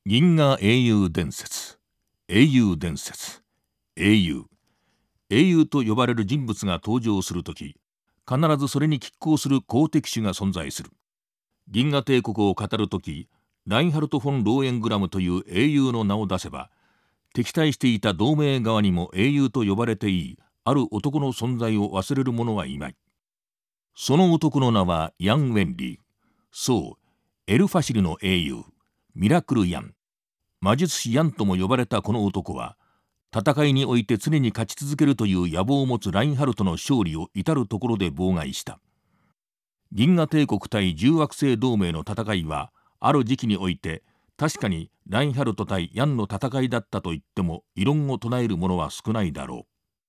銀河英雄伝説、英雄伝説、英雄。英雄と呼ばれる人物が登場するとき、必ずそれに拮抗する好敵手が存在する。銀河帝国を語るとき、ラインハルト・フォン・ローエングラムという英雄の名を出せば、敵対していた同盟側にも英雄と呼ばれていい、ある男の存在を忘れる者はいない。その男の名はヤン・ウェンリー。そう、エルファシルの英雄、ミラクル・ヤン。魔術師ヤンとも呼ばれたこの男は、戦いにおいて常に勝ち続けるという野望を持つラインハルトの勝利を至る所で妨害した。銀河帝国対重惑星同盟の戦いは、ある時期において確かにラインハルト対ヤンの戦いだったと言っても異論を唱える者は少ないだろう。